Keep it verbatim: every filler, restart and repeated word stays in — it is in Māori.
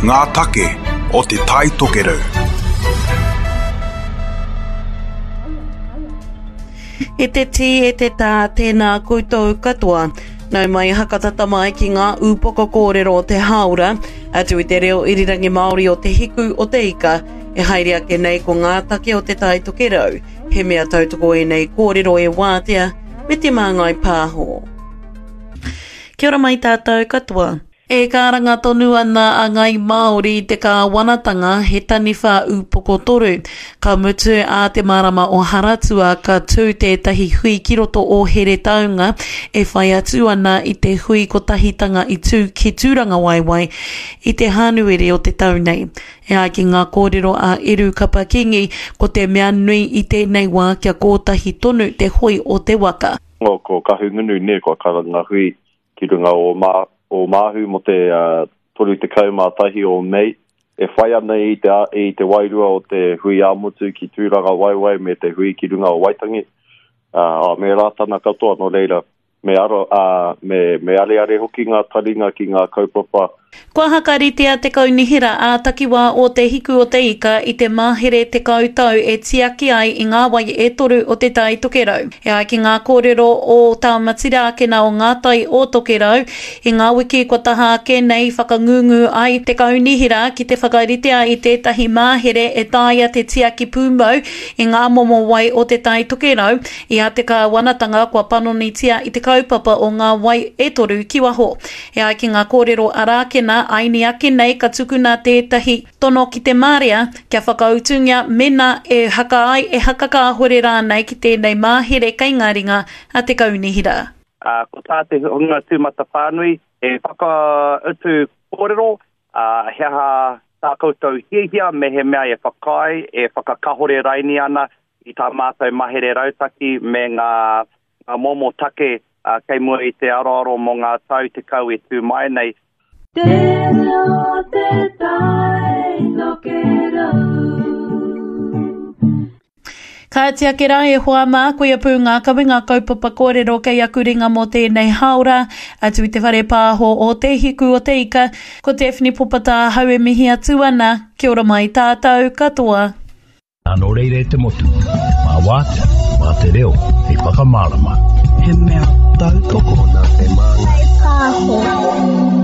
ngā take o te tai tokerau. E te ti e te tā tēnā koutou katoa. Nau mai hakatata mai ki ngā upoko kōrero o te haura, atu i te reo irirangi Māori o te hiku o te ika, e haere ake nei ko ngā take o te tai tokerau, he mea tautoko e nei kōrero e wātea, me te māngai pāho. Kia ora mai tātou katoa. E kāranga tonu ana a ngai Māori te kā wanatanga he taniwha upoko toru. Ka mutu a te marama o Haratua ka tū tētahi hui ki roto o here taunga e whai atu ana i te hui ko tahitanga i tū ki tūranga waiwai i te hanuere o te taunei. E a ki ngā kōrero a Eru Kapakingi ko te mea nui i tēnei wā kia kōtahi tonu te hui o te waka. O ko kahungunu ne ko karanga hui ki runga o mā o māhu mo te uh, toru te kaumātahi o Mei. E whai ana i te, i te wairua o te hui āmutu ki tūranga waiwai me te hui ki runga o Waitangi. Uh, me rātana katoa no reira. Me aro, uh, me, me are are hoki ngā taringa ki ngā kaupapa. Kua hakaritea te kaunihira a takiwā o te hiku o te ika i te māhere te kautau e tiaki ai i ngā wai e toru o te tai tokerau. E ai ki ngā kōrero o taumatira ake nā o ngā tai o tokerau, i ngā wiki ko taha ake nei whakangungu ai te kaunihira ki te whakaritea i tētahi māhere e tāia te tiaki pūmau i ngā momo wai o te tai tokerau, i a te kā wanatanga kua panonitia i te kaupapa o ngā wai e toru ki waho. E ai ki ngā kōrero arake na aini ake nei ka tukuna tētahi tono ki te mārea kia whakautungia mena e haka ai e haka ka hore rā nei ki tēnei māhere kaingaringa a te kaunihira. Uh, ko tā te hunga tūmata whānui e whakautu kōrero, uh, heha tā koutou hiehia me he mea e whakai e whakakahore raini ana i tā mātou mahere rautaki me ngā, ngā momo take uh, kei mua i te aroaro mo ngā tau te kau e tū mai nei. Te reo te tai tokerau. Ka tia ke rahe hoa mā koe apū ngā kawi ngā kaupapa kōrero kei aku ringa mō tēnei haura, atu i te whare pāho o te hiku o te ika, ko Daphne Popata haue mihi atu ana, kia ora mai tātou katoa. Ano reire te motu, mā wāte, mā te reo, hei whakamārama. He mea tautoko na te māngai pāho.